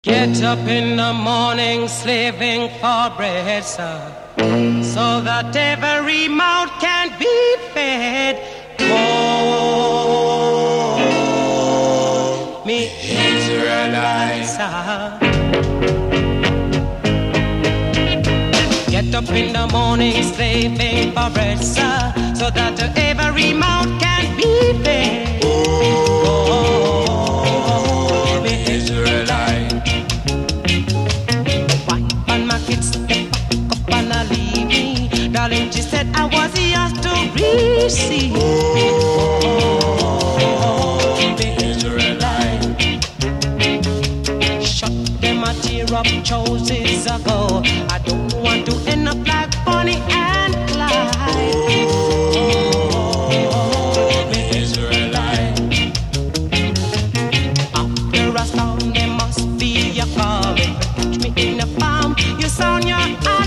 Get up in the morning, slaving for bread, sir, so that every mouth can be fed. Oh, me Israelites, get up in the morning, slaving for bread, sir, so that every mouth can be fed. Oh, me Israelites. Darling, she said I was yours to receive. Oh, the Israelite. Shut them a tear up choices ago. I don't want to end up like Bonnie and Clyde. Oh, the Israelite. After a storm, there must be a calm. Catch me in the farm, you sound your eyes.